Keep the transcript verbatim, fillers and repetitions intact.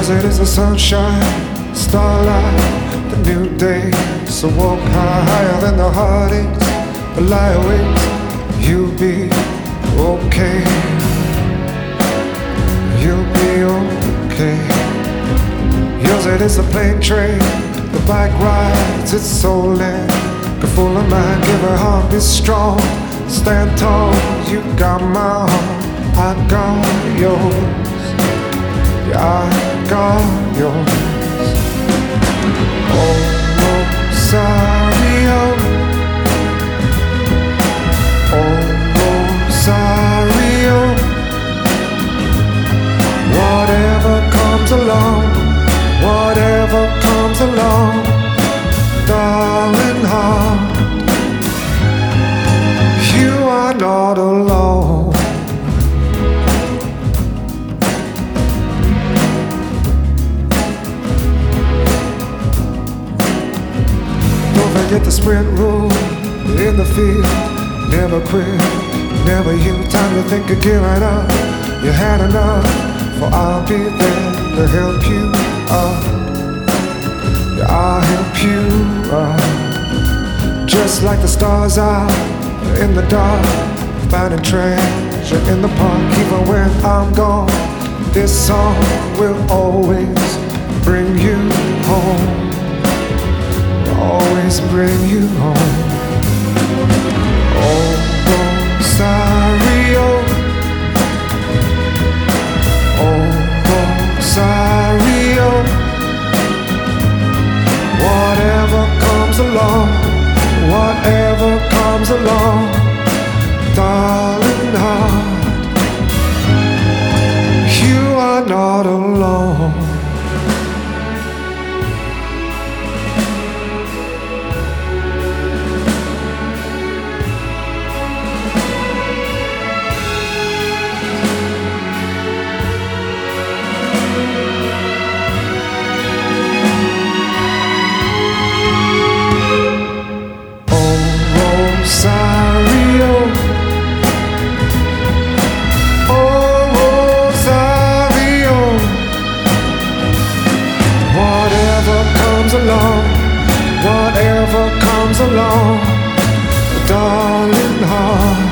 Yours it is the sunshine, starlight, the new day. So walk higher than the heartaches, the lie awaits. You'll be okay. You'll be okay. Yours it is the plane train, the bike rides its soul in. Go full of mind, give her heart, be strong. Stand tall, you got my heart, I got yours. Yeah, I got yours. Oh, Rosario. Oh, Rosario. Whatever comes along, whatever comes along, darling heart, you are not alone. Don't forget the sprint rule in the field. Never quit, never yield. Time to think of giving up. You had enough, for I'll be there to help you up. Yeah, I'll help you up. Just like the stars out in the dark, finding treasure in the park. Even when I'm gone, this song will always bring you home. Always bring you home. Oh, Rosario. Oh, Rosario. Whatever comes along, whatever comes along, darling heart, you are not alone. Along, whatever comes along, darling heart,